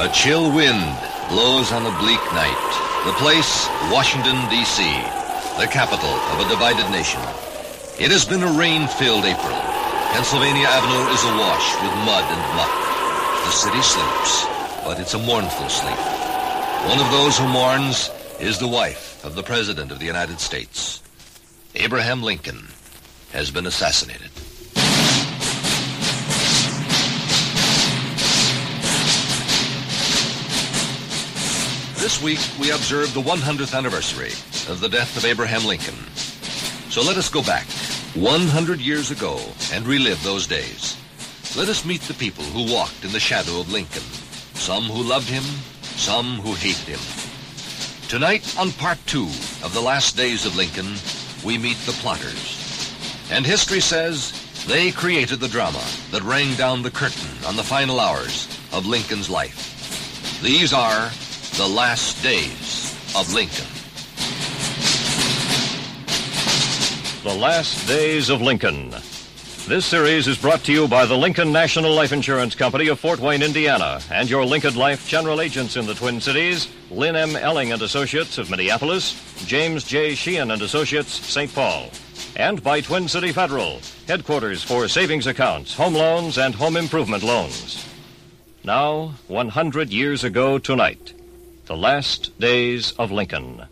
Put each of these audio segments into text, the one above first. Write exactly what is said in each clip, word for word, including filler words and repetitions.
A chill wind blows on a bleak night. The place, Washington, D C, the capital of a divided nation. It has been a rain-filled April. Pennsylvania Avenue is awash with mud and muck. The city sleeps, but it's a mournful sleep. One of those who mourns is the wife of the President of the United States. Abraham Lincoln has been assassinated. This week, we observe the one hundredth anniversary of the death of Abraham Lincoln. So let us go back one hundred years ago and relive those days. Let us meet the people who walked in the shadow of Lincoln, some who loved him, some who hated him. Tonight, on part two of the last days of Lincoln, we meet the plotters. And history says they created the drama that rang down the curtain on the final hours of Lincoln's life. These are the last days of Lincoln. The Last Days of Lincoln. This series is brought to you by the Lincoln National Life Insurance Company of Fort Wayne, Indiana, and your Lincoln Life general agents in the Twin Cities, Lynn M. Elling and Associates of Minneapolis, James J. Sheehan and Associates, Saint Paul. And by Twin City Federal, headquarters for savings accounts, home loans, and home improvement loans. Now, one hundred years ago tonight, the last days of Lincoln.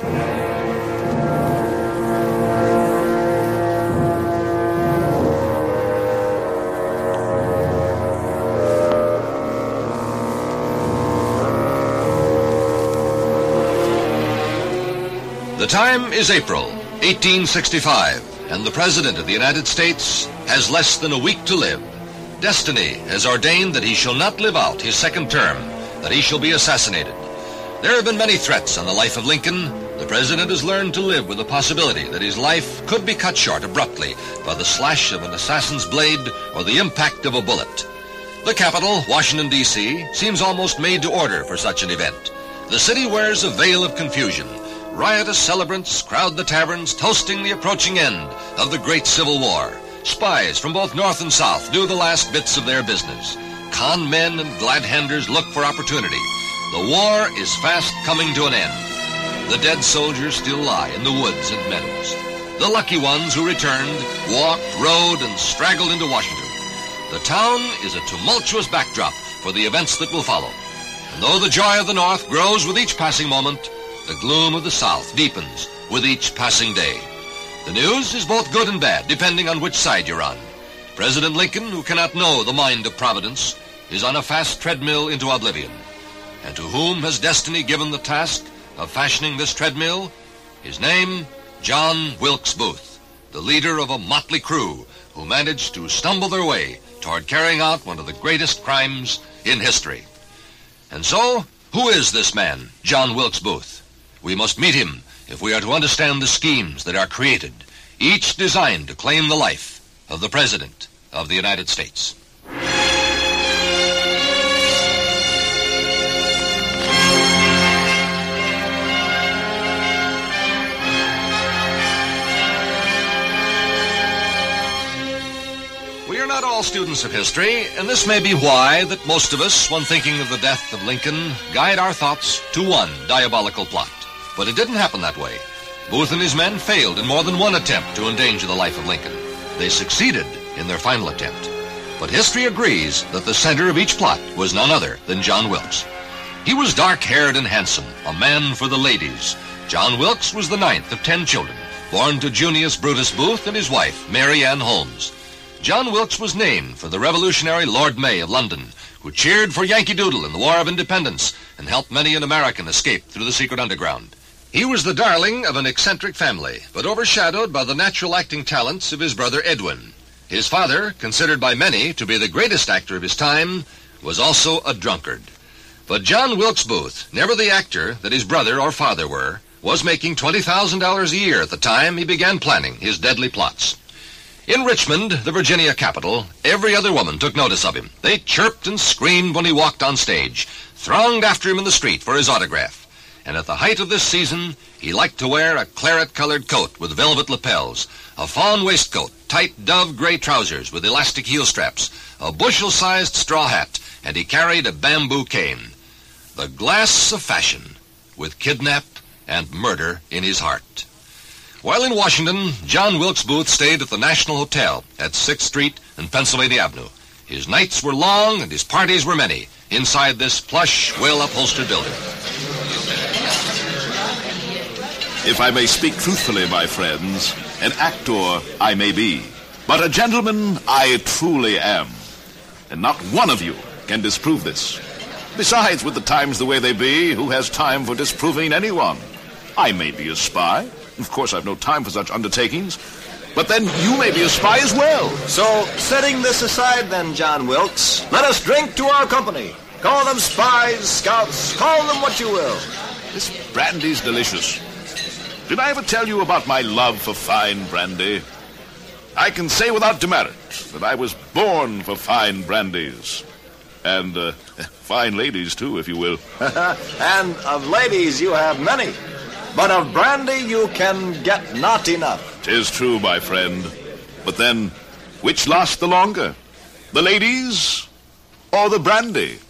The time is April eighteen sixty-five, and the President of the United States has less than a week to live. Destiny has ordained that he shall not live out his second term, that he shall be assassinated. There have been many threats on the life of Lincoln. The President has learned to live with the possibility that his life could be cut short abruptly by the slash of an assassin's blade or the impact of a bullet. The capital, Washington, D C, seems almost made to order for such an event. The city wears a veil of confusion. Riotous celebrants crowd the taverns, toasting the approaching end of the great Civil War. Spies from both North and South do the last bits of their business. Con men and glad-handers look for opportunity. The war is fast coming to an end. The dead soldiers still lie in the woods and meadows. The lucky ones who returned walked, rode, and straggled into Washington. The town is a tumultuous backdrop for the events that will follow. And though the joy of the North grows with each passing moment, the gloom of the South deepens with each passing day. The news is both good and bad, depending on which side you're on. President Lincoln, who cannot know the mind of Providence, is on a fast treadmill into oblivion. And to whom has destiny given the task of fashioning this treadmill? His name, John Wilkes Booth, the leader of a motley crew who managed to stumble their way toward carrying out one of the greatest crimes in history. And so, who is this man, John Wilkes Booth? We must meet him if we are to understand the schemes that are created, each designed to claim the life of the President of the United States. We are not all students of history, and this may be why that most of us, when thinking of the death of Lincoln, guide our thoughts to one diabolical plot. But it didn't happen that way. Booth and his men failed in more than one attempt to endanger the life of Lincoln. They succeeded in their final attempt. But history agrees that the center of each plot was none other than John Wilkes. He was dark-haired and handsome, a man for the ladies. John Wilkes was the ninth of ten children, born to Junius Brutus Booth and his wife, Mary Ann Holmes. John Wilkes was named for the revolutionary Lord May of London, who cheered for Yankee Doodle in the War of Independence and helped many an American escape through the secret underground. He was the darling of an eccentric family, but overshadowed by the natural acting talents of his brother Edwin. His father, considered by many to be the greatest actor of his time, was also a drunkard. But John Wilkes Booth, never the actor that his brother or father were, was making twenty thousand dollars a year at the time he began planning his deadly plots. In Richmond, the Virginia capital, every other woman took notice of him. They chirped and screamed when he walked on stage, thronged after him in the street for his autograph. And at the height of this season, he liked to wear a claret-colored coat with velvet lapels, a fawn waistcoat, tight dove-gray trousers with elastic heel straps, a bushel-sized straw hat, and he carried a bamboo cane. the glass of fashion, with kidnap and murder in his heart. While in Washington, John Wilkes Booth stayed at the National Hotel at sixth Street and Pennsylvania Avenue. His nights were long and his parties were many inside this plush, well-upholstered building. If I may speak truthfully, my friends, an actor I may be, but a gentleman I truly am. And not one of you can disprove this. Besides, with the times the way they be, who has time for disproving anyone? I may be a spy. Of course, I've no time for such undertakings. But then you may be a spy as well. So, setting this aside then, John Wilkes, let us drink to our company. Call them spies, scouts, call them what you will. This brandy's delicious. Did I ever tell you about my love for fine brandy? I can say without demerit that I was born for fine brandies. And uh, fine ladies, too, if you will. And of ladies you have many. But of brandy you can get not enough. 'Tis true, my friend. But then, which lasts the longer? The ladies or the brandy?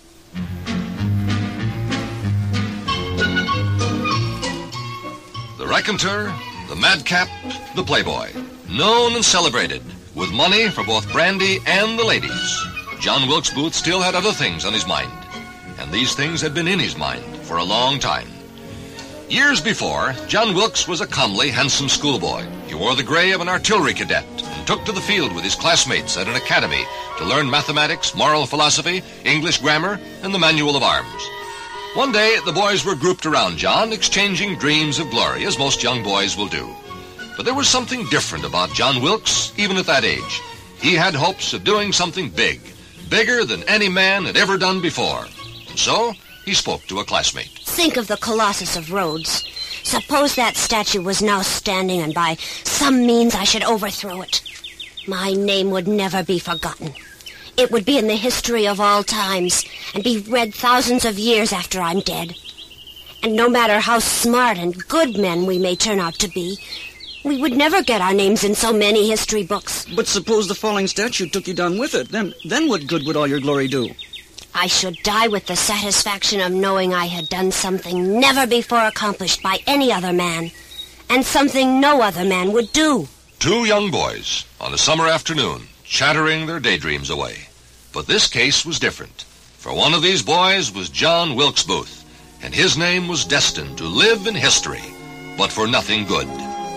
The raconteur, the madcap, the playboy. Known and celebrated, with money for both brandy and the ladies. John Wilkes Booth still had other things on his mind. And these things had been in his mind for a long time. Years before, John Wilkes was a comely, handsome schoolboy. He wore the gray of an artillery cadet and took to the field with his classmates at an academy to learn mathematics, moral philosophy, English grammar, and the manual of arms. One day, the boys were grouped around John, exchanging dreams of glory, as most young boys will do. But there was something different about John Wilkes, even at that age. He had hopes of doing something big, bigger than any man had ever done before. And so, he spoke to a classmate. Think of the Colossus of Rhodes. Suppose that statue was now standing and by some means I should overthrow it. My name would never be forgotten. It would be in the history of all times and be read thousands of years after I'm dead. And no matter how smart and good men we may turn out to be, we would never get our names in so many history books. But suppose the falling statue took you down with it. Then, then what good would all your glory do? I should die with the satisfaction of knowing I had done something never before accomplished by any other man, and something no other man would do. Two young boys, on a summer afternoon, chattering their daydreams away. But this case was different, for one of these boys was John Wilkes Booth, and his name was destined to live in history, but for nothing good.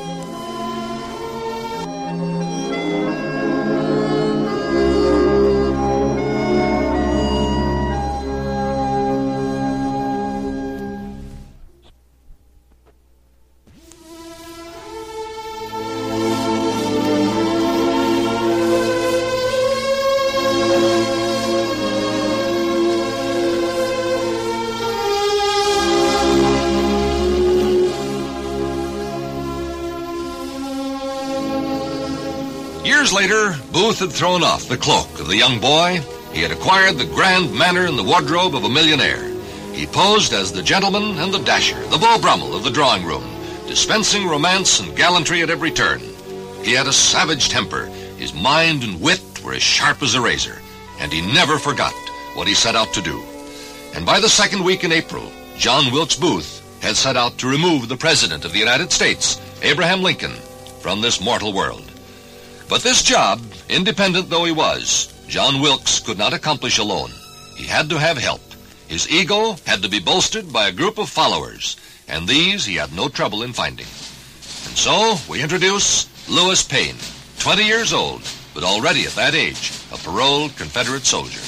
Years later, Booth had thrown off the cloak of the young boy. He had acquired the grand manner and the wardrobe of a millionaire. He posed as the gentleman and the dasher, the Beau Brummel of the drawing room, dispensing romance and gallantry at every turn. He had a savage temper. His mind and wit were as sharp as a razor, and he never forgot what he set out to do. And by the second week in April, John Wilkes Booth had set out to remove the President of the United States, Abraham Lincoln, from this mortal world. But this job, independent though he was, John Wilkes could not accomplish alone. He had to have help. His ego had to be bolstered by a group of followers, and these he had no trouble in finding. And so we introduce Lewis Payne, twenty years old, but already at that age, a paroled Confederate soldier.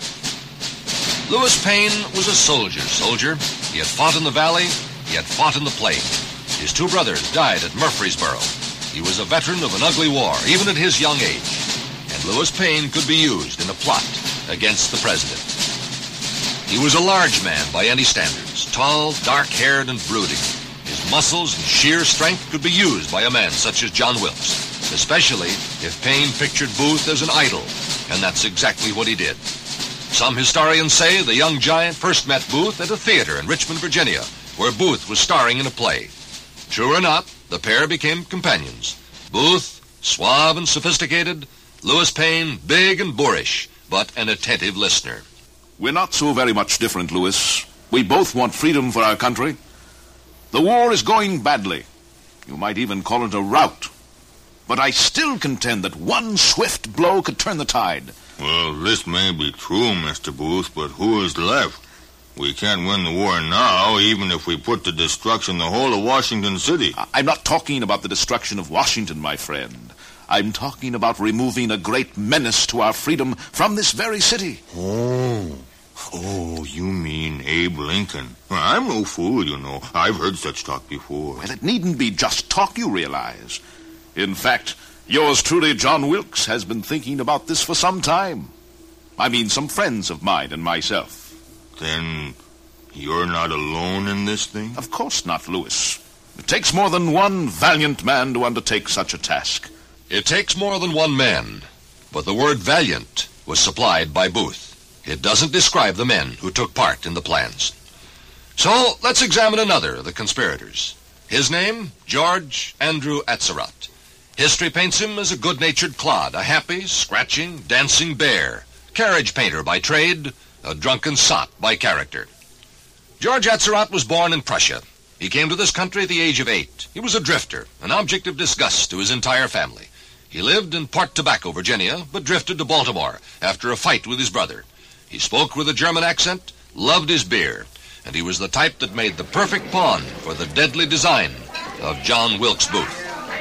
Lewis Payne was a soldier, soldier. He had fought in the valley, he had fought in the plain. His two brothers died at Murfreesboro. He was a veteran of an ugly war, even at his young age. And Lewis Payne could be used in a plot against the president. He was a large man by any standards, tall, dark-haired, and brooding. His muscles and sheer strength could be used by a man such as John Wilkes, especially if Payne pictured Booth as an idol, and that's exactly what he did. Some historians say the young giant first met Booth at a theater in Richmond, Virginia, where Booth was starring in a play. True or not, the pair became companions. Booth, suave and sophisticated. Lewis Payne, big and boorish, but an attentive listener. We're not so very much different, Lewis. We both want freedom for our country. The war is going badly. You might even call it a rout. But I still contend that one swift blow could turn the tide. Well, this may be true, Mister Booth, but who is left? We can't win the war now, even if we put to destruction the whole of Washington City. I'm not talking about the destruction of Washington, my friend. I'm talking about removing a great menace to our freedom from this very city. Oh, oh, you mean Abe Lincoln. Well, I'm no fool, you know. I've heard such talk before. Well, it needn't be just talk, you realize. In fact, yours truly, John Wilkes, has been thinking about this for some time. I mean, some friends of mine and myself. Then you're not alone in this thing? Of course not, Lewis. It takes more than one valiant man to undertake such a task. It takes more than one man, but the word valiant was supplied by Booth. It doesn't describe the men who took part in the plans. So let's examine another of the conspirators. His name, George Andrew Atzerodt. History paints him as a good-natured clod, a happy, scratching, dancing bear, carriage painter by trade, a drunken sot by character. George Atzerodt was born in Prussia. He came to this country at the age of eight. He was a drifter, an object of disgust to his entire family. He lived in Port Tobacco, Virginia, but drifted to Baltimore after a fight with his brother. He spoke with a German accent, loved his beer, and he was the type that made the perfect pawn for the deadly design of John Wilkes Booth.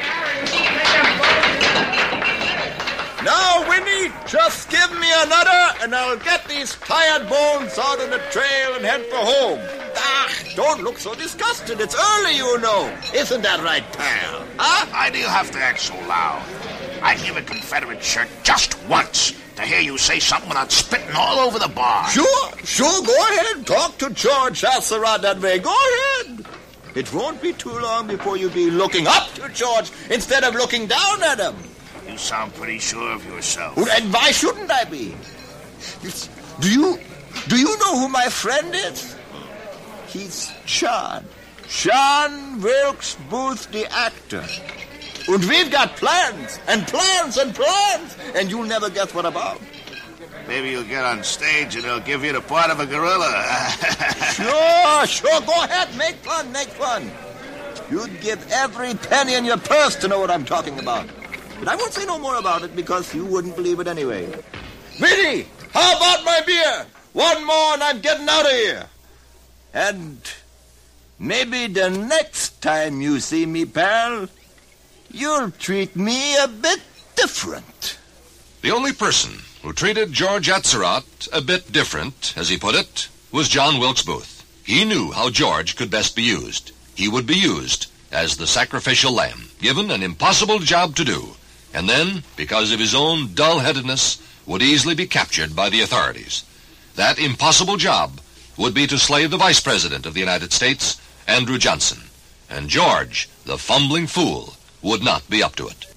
Now, Winnie, just give me another, and I'll get these tired bones out on the trail and head for home. Ah, don't look so disgusted. It's early, you know. Isn't that right, pal? Huh? Why do you have to act so loud? I'd give a Confederate shirt just once to hear you say something without spitting all over the bar. Sure, sure, go ahead. Talk to George Atzerodt that way. Go ahead. It won't be too long before you'll be looking up to George instead of looking down at him. You sound pretty sure of yourself. And why shouldn't I be? It's, do you do you know who my friend is? He's John. John Wilkes Booth, the actor. And we've got plans, and plans, and plans, and you'll never guess what about. Maybe you'll get on stage and they'll give you the part of a gorilla. Sure, sure, go ahead, make fun, make fun. You'd give every penny in your purse to know what I'm talking about. But I won't say no more about it because you wouldn't believe it anyway. Vinny, how about my beer? One more and I'm getting out of here. And maybe the next time you see me, pal, you'll treat me a bit different. The only person who treated George Atzerodt a bit different, as he put it, was John Wilkes Booth. He knew how George could best be used. He would be used as the sacrificial lamb, given an impossible job to do, and then, because of his own dull-headedness, would easily be captured by the authorities. That impossible job would be to slay the Vice President of the United States, Andrew Johnson. And George, the fumbling fool, would not be up to it.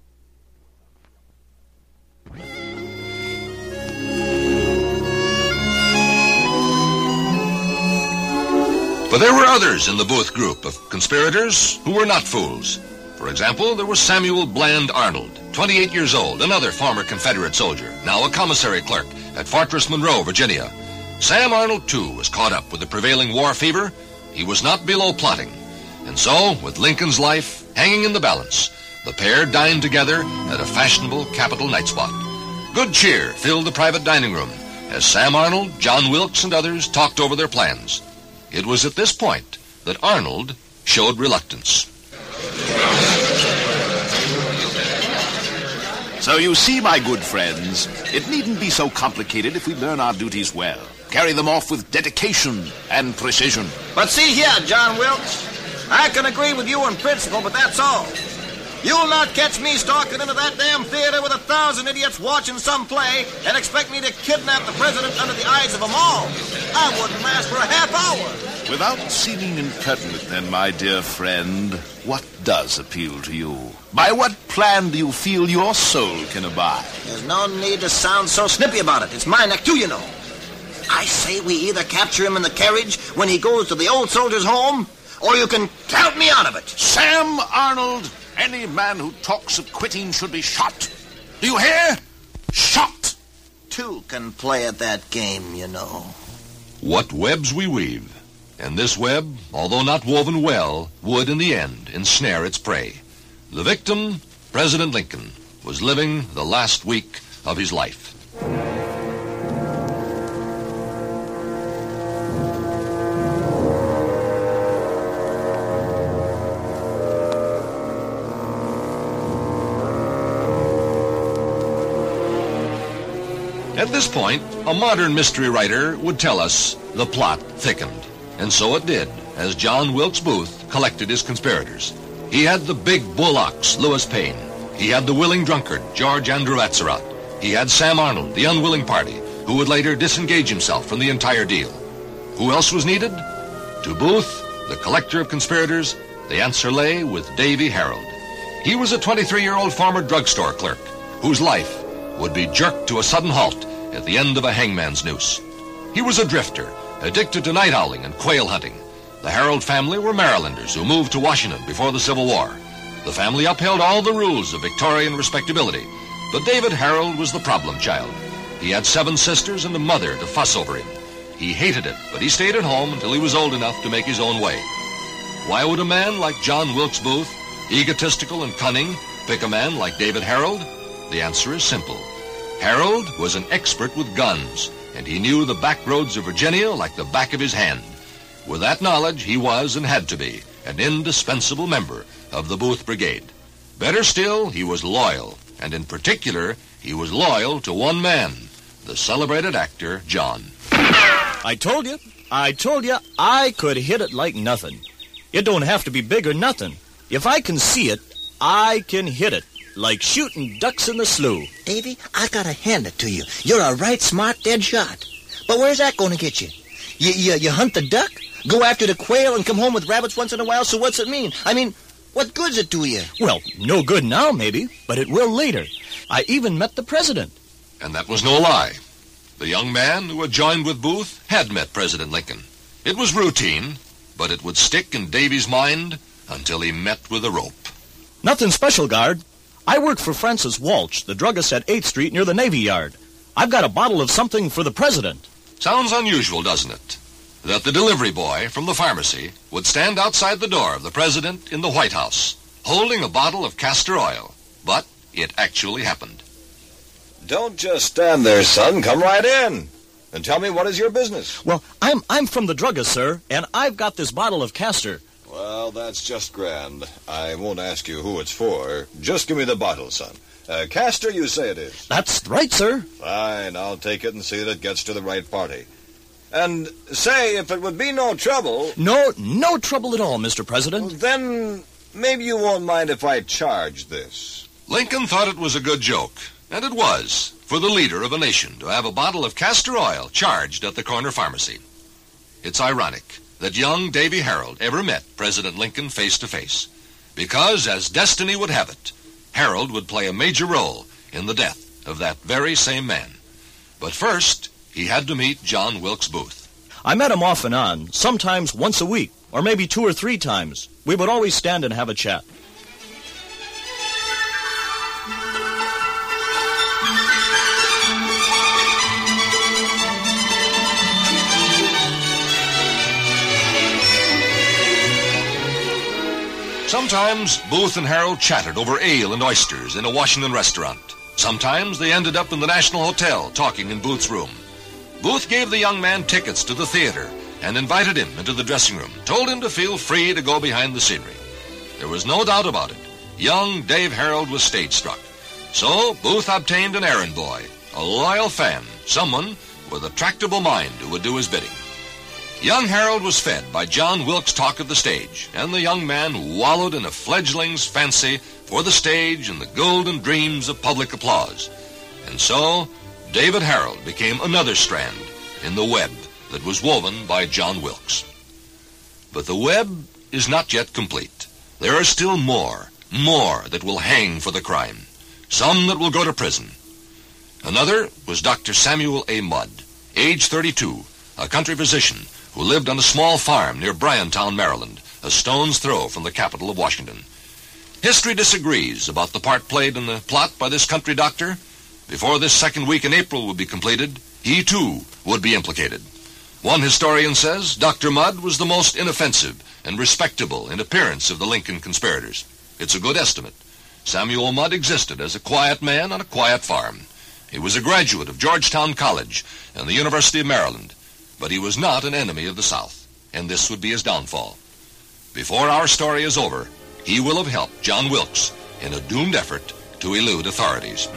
But there were others in the Booth group of conspirators who were not fools. For example, there was Samuel Bland Arnold, twenty-eight years old, another former Confederate soldier, now a commissary clerk at Fortress Monroe, Virginia. Sam Arnold, too, was caught up with the prevailing war fever. He was not below plotting. And so, with Lincoln's life hanging in the balance, the pair dined together at a fashionable Capitol night spot. Good cheer filled the private dining room as Sam Arnold, John Wilkes, and others talked over their plans. It was at this point that Arnold showed reluctance. So you see, my good friends, it needn't be so complicated if we learn our duties well. Carry them off with dedication and precision. But see here, John Wilkes, I can agree with you in principle, but that's all. You'll not catch me stalking into that damn theater with a thousand idiots watching some play and expect me to kidnap the president under the eyes of them all. I wouldn't last for a half hour. Without seeming impertinent, then, my dear friend, what does appeal to you? By what plan do you feel your soul can abide? There's no need to sound so snippy about it. It's my neck, too, you know. I say we either capture him in the carriage when he goes to the old soldier's home, or you can count me out of it. Sam Arnold, any man who talks of quitting should be shot. Do you hear? Shot. Two can play at that game, you know. What webs we weave. And this web, although not woven well, would in the end ensnare its prey. The victim, President Lincoln, was living the last week of his life. At this point, a modern mystery writer would tell us the plot thickened. And so it did, as John Wilkes Booth collected his conspirators. He had the big bull ox, Louis Payne. He had the willing drunkard, George Andrew Atzerodt. He had Sam Arnold, the unwilling party, who would later disengage himself from the entire deal. Who else was needed? To Booth, the collector of conspirators, the answer lay with Davy Harold. He was a twenty-three-year-old former drugstore clerk whose life would be jerked to a sudden halt at the end of a hangman's noose. He was a drifter, addicted to night owling and quail hunting. The Harold family were Marylanders who moved to Washington before the Civil War. The family upheld all the rules of Victorian respectability, but David Harold was the problem child. He had seven sisters and a mother to fuss over him. He hated it, but he stayed at home until he was old enough to make his own way. Why would a man like John Wilkes Booth, egotistical and cunning, pick a man like David Harold? The answer is simple. Harold was an expert with guns, and he knew the back roads of Virginia like the back of his hand. With that knowledge, he was and had to be an indispensable member of the Booth Brigade. Better still, he was loyal, and in particular, he was loyal to one man, the celebrated actor John. I told you, I told you, I could hit it like nothing. It don't have to be big or nothing. If I can see it, I can hit it. Like shooting ducks in the slough. Davy, I gotta hand it to you. You're a right smart dead shot. But where's that going to get you? You, you? you hunt the duck, go after the quail, and come home with rabbits once in a while, so what's it mean? I mean, what good's it to you? Well, no good now, maybe, but it will later. I even met the president. And that was no lie. The young man who had joined with Booth had met President Lincoln. It was routine, but it would stick in Davy's mind until he met with a rope. Nothing special, guard. I work for Francis Walsh, the druggist at eighth Street near the Navy Yard. I've got a bottle of something for the president. Sounds unusual, doesn't it? That the delivery boy from the pharmacy would stand outside the door of the president in the White House, holding a bottle of castor oil. But it actually happened. Don't just stand there, son. Come right in. And tell me, what is your business? Well, I'm I'm from the druggist, sir, and I've got this bottle of castor. Well, that's just grand. I won't ask you who it's for. Just give me the bottle, son. Uh, castor, you say it is? That's right, sir. Fine, I'll take it and see that it gets to the right party. And say, if it would be no trouble... No, no trouble at all, Mister President. Well, then maybe you won't mind if I charge this. Lincoln thought it was a good joke, and it was, for the leader of a nation to have a bottle of castor oil charged at the corner pharmacy. It's ironic that young Davy Harold ever met President Lincoln face to face, because, as destiny would have it, Harold would play a major role in the death of that very same man. But first, he had to meet John Wilkes Booth. I met him off and on, sometimes once a week, or maybe two or three times. We would always stand and have a chat. Sometimes Booth and Harold chatted over ale and oysters in a Washington restaurant. Sometimes they ended up in the National Hotel talking in Booth's room. Booth gave the young man tickets to the theater and invited him into the dressing room, told him to feel free to go behind the scenery. There was no doubt about it. Young Dave Harold was stage-struck. So Booth obtained an errand boy, a loyal fan, someone with a tractable mind who would do his bidding. Young Harold was fed by John Wilkes' talk of the stage, and the young man wallowed in a fledgling's fancy for the stage and the golden dreams of public applause. And so, David Harold became another strand in the web that was woven by John Wilkes. But the web is not yet complete. There are still more, more that will hang for the crime, some that will go to prison. Another was Doctor Samuel A. Mudd, age thirty-two, a country physician who lived on a small farm near Bryantown, Maryland, a stone's throw from the capital of Washington. History disagrees about the part played in the plot by this country doctor. Before this second week in April would be completed, he too would be implicated. One historian says Doctor Mudd was the most inoffensive and respectable in appearance of the Lincoln conspirators. It's a good estimate. Samuel Mudd existed as a quiet man on a quiet farm. He was a graduate of Georgetown College and the University of Maryland, but he was not an enemy of the South, and this would be his downfall. Before our story is over, he will have helped John Wilkes in a doomed effort to elude authorities.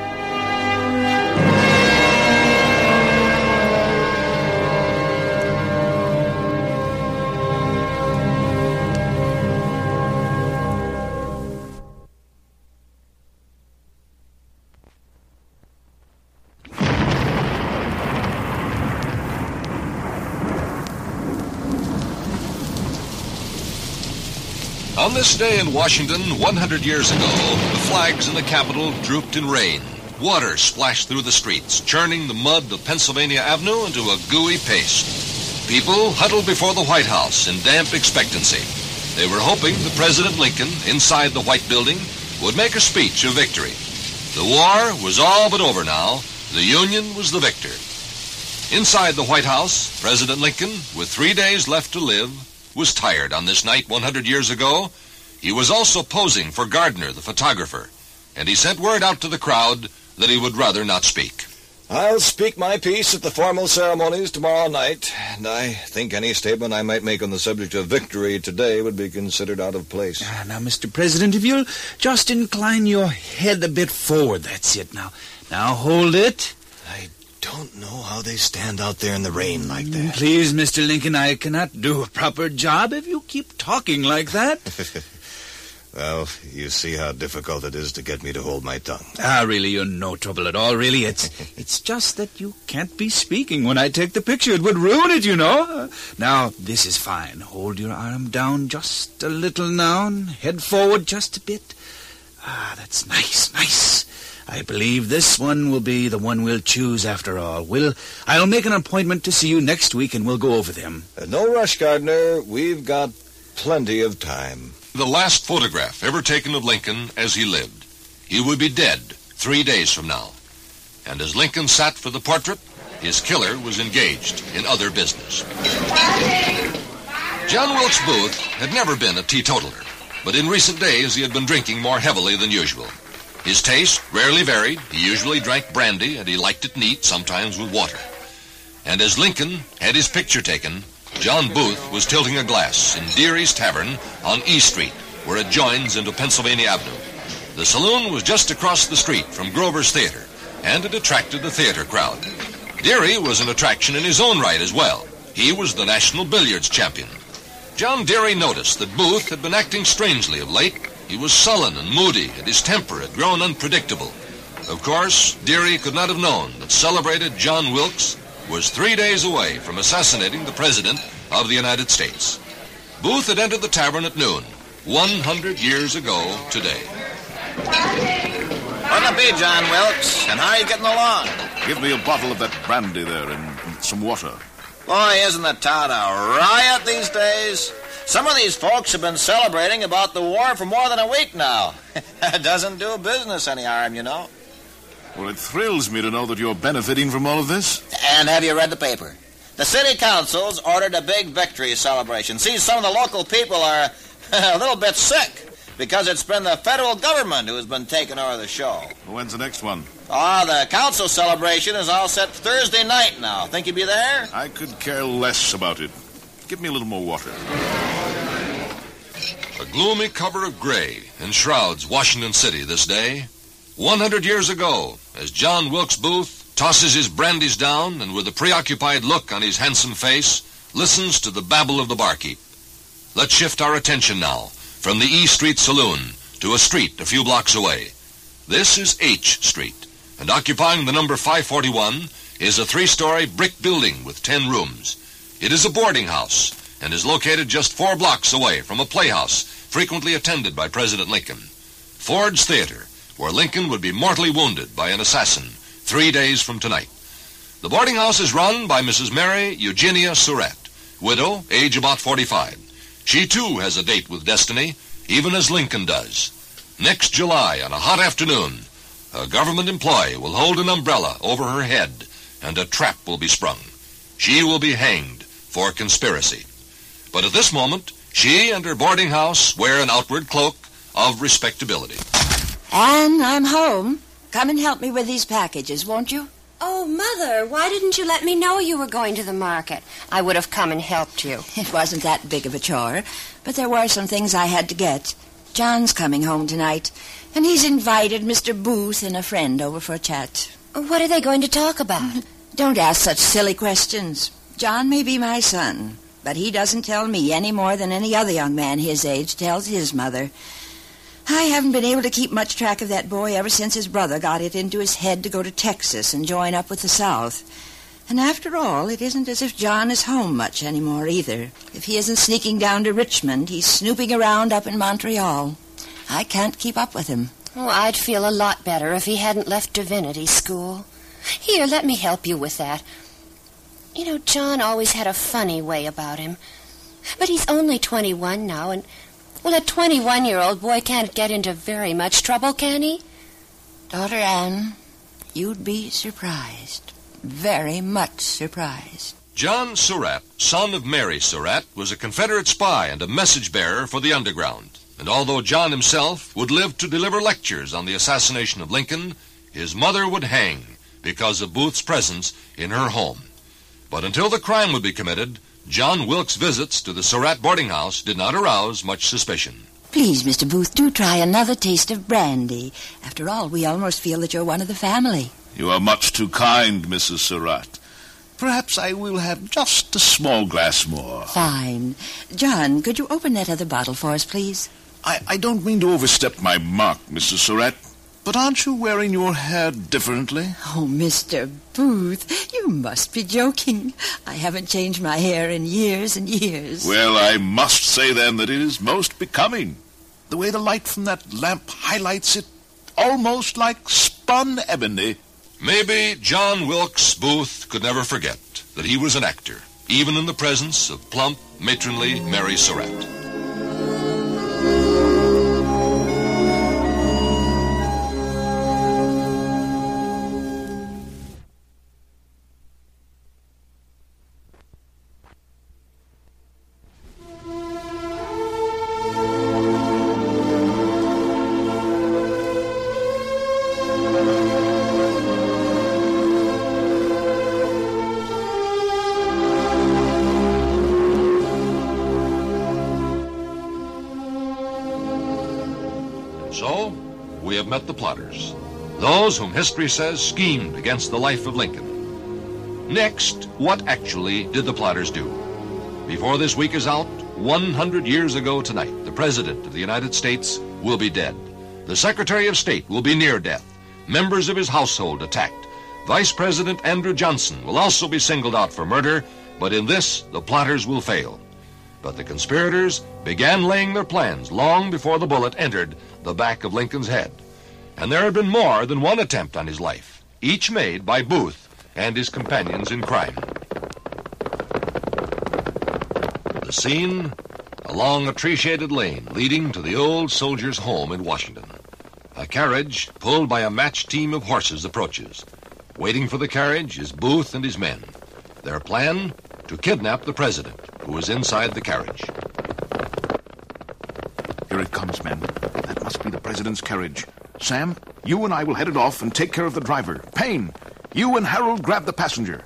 On this day in Washington, one hundred years ago, the flags in the Capitol drooped in rain. Water splashed through the streets, churning the mud of Pennsylvania Avenue into a gooey paste. People huddled before the White House in damp expectancy. They were hoping that President Lincoln, inside the White Building, would make a speech of victory. The war was all but over now. The Union was the victor. Inside the White House, President Lincoln, with three days left to live, was tired on this night one hundred years ago. He was also posing for Gardner, the photographer, and he sent word out to the crowd that he would rather not speak. I'll speak my piece at the formal ceremonies tomorrow night, and I think any statement I might make on the subject of victory today would be considered out of place. Ah, now, Mister President, if you'll just incline your head a bit forward, that's it. Now, now hold it. I don't know how they stand out there in the rain like that. Please, Mister Lincoln, I cannot do a proper job if you keep talking like that. Well, you see how difficult it is to get me to hold my tongue. Ah, really, you're no trouble at all, really. It's it's just that you can't be speaking when I take the picture. It would ruin it, you know. Uh, now, this is fine. Hold your arm down just a little now, and head forward just a bit. Ah, that's nice, nice. I believe this one will be the one we'll choose after all. We'll, I'll make an appointment to see you next week, and we'll go over them. Uh, no rush, Gardner. We've got plenty of time. The last photograph ever taken of Lincoln as he lived. He would be dead three days from now. And as Lincoln sat for the portrait, his killer was engaged in other business. John Wilkes Booth had never been a teetotaler, but in recent days he had been drinking more heavily than usual. His taste rarely varied. He usually drank brandy, and he liked it neat, sometimes with water. And as Lincoln had his picture taken, John Booth was tilting a glass in Deary's Tavern on E Street, where it joins into Pennsylvania Avenue. The saloon was just across the street from Grover's Theater, and it attracted the theater crowd. Deary was an attraction in his own right as well. He was the national billiards champion. John Deary noticed that Booth had been acting strangely of late. He was sullen and moody, and his temper had grown unpredictable. Of course, Deary could not have known that celebrated John Wilkes was three days away from assassinating the President of the United States. Booth had entered the tavern at noon, one hundred years ago today. What'll it be, John Wilkes? And how are you getting along? Give me a bottle of that brandy there and, and some water. Boy, isn't the town a riot these days? Some of these folks have been celebrating about the war for more than a week now. It doesn't do business any harm, you know. Well, it thrills me to know that you're benefiting from all of this. And have you read the paper? The city council's ordered a big victory celebration. See, some of the local people are a little bit sick because it's been the federal government who has been taking over the show. When's the next one? Ah, oh, the council celebration is all set Thursday night now. Think you'd be there? I could care less about it. Give me a little more water. A gloomy cover of gray enshrouds Washington City this day. One hundred years ago, as John Wilkes Booth tosses his brandies down and with a preoccupied look on his handsome face, listens to the babble of the barkeep. Let's shift our attention now from the E Street Saloon to a street a few blocks away. This is H Street, and occupying the number five forty-one is a three-story brick building with ten rooms. It is a boarding house and is located just four blocks away from a playhouse frequently attended by President Lincoln, Ford's Theater, where Lincoln would be mortally wounded by an assassin three days from tonight. The boarding house is run by Missus Mary Eugenia Surratt, widow, age about forty-five. She, too, has a date with destiny, even as Lincoln does. Next July, on a hot afternoon, a government employee will hold an umbrella over her head, and a trap will be sprung. she will be hanged for conspiracy. But at this moment, she and her boarding house wear an outward cloak of respectability. Anne, I'm home. Come and help me with these packages, won't you? Oh, Mother, why didn't you let me know you were going to the market? I would have come and helped you. It wasn't that big of a chore, but there were some things I had to get. John's coming home tonight, and he's invited Mister Booth and a friend over for a chat. What are they going to talk about? Don't ask such silly questions. John may be my son, but he doesn't tell me any more than any other young man his age tells his mother. I haven't been able to keep much track of that boy ever since his brother got it into his head to go to Texas and join up with the South. And after all, it isn't as if John is home much anymore either. If he isn't sneaking down to Richmond, he's snooping around up in Montreal. I can't keep up with him. Oh, I'd feel a lot better if he hadn't left divinity school. Here, let me help you with that. You know, John always had a funny way about him. But he's only twenty-one now, and, well, a twenty-one-year-old boy can't get into very much trouble, can he? Daughter Anne, you'd be surprised. Very much surprised. John Surratt, son of Mary Surratt, was a Confederate spy and a message-bearer for the Underground. And although John himself would live to deliver lectures on the assassination of Lincoln, his mother would hang because of Booth's presence in her home. But until the crime would be committed, John Wilkes' visits to the Surratt boarding house did not arouse much suspicion. Please, Mister Booth, do try another taste of brandy. After all, we almost feel that you're one of the family. You are much too kind, Missus Surratt. Perhaps I will have just a small glass more. Fine. John, could you open that other bottle for us, please? I, I don't mean to overstep my mark, Missus Surratt, but aren't you wearing your hair differently? Oh, Mister Booth, you must be joking. I haven't changed my hair in years and years. Well, I must say then that it is most becoming. The way the light from that lamp highlights it, almost like spun ebony. Maybe John Wilkes Booth could never forget that he was an actor, even in the presence of plump, matronly Mary Surratt. So, we have met the plotters, those whom history says schemed against the life of Lincoln. Next, what actually did the plotters do? Before this week is out, one hundred years ago tonight, the President of the United States will be dead. The Secretary of State will be near death. Members of his household attacked. Vice President Andrew Johnson will also be singled out for murder, but in this, the plotters will fail. But the conspirators began laying their plans long before the bullet entered the back of Lincoln's head. And there had been more than one attempt on his life, each made by Booth and his companions in crime. The scene, along a tree-shaded lane leading to the old soldier's home in Washington. A carriage pulled by a matched team of horses approaches. Waiting for the carriage is Booth and his men. Their plan? To kidnap the president, who is inside the carriage. Here it comes, men. That must be the president's carriage. Sam, you and I will head it off and take care of the driver. Payne, you and Harold grab the passenger.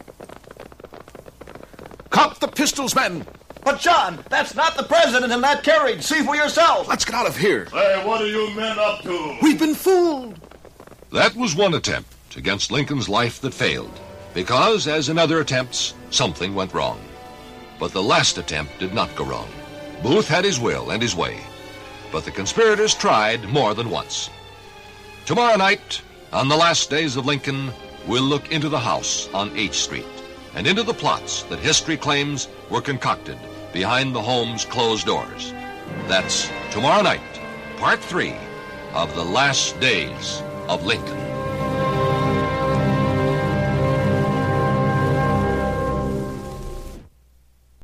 Cock the pistols, men! But, John, that's not the president in that carriage. See for yourself. Let's get out of here. Hey, what are you men up to? We've been fooled. That was one attempt against Lincoln's life that failed, because, as in other attempts, something went wrong. But the last attempt did not go wrong. Booth had his will and his way, but the conspirators tried more than once. Tomorrow night, on the last days of Lincoln, we'll look into the house on H Street and into the plots that history claims were concocted behind the home's closed doors. That's tomorrow night, part three of The Last Days of Lincoln.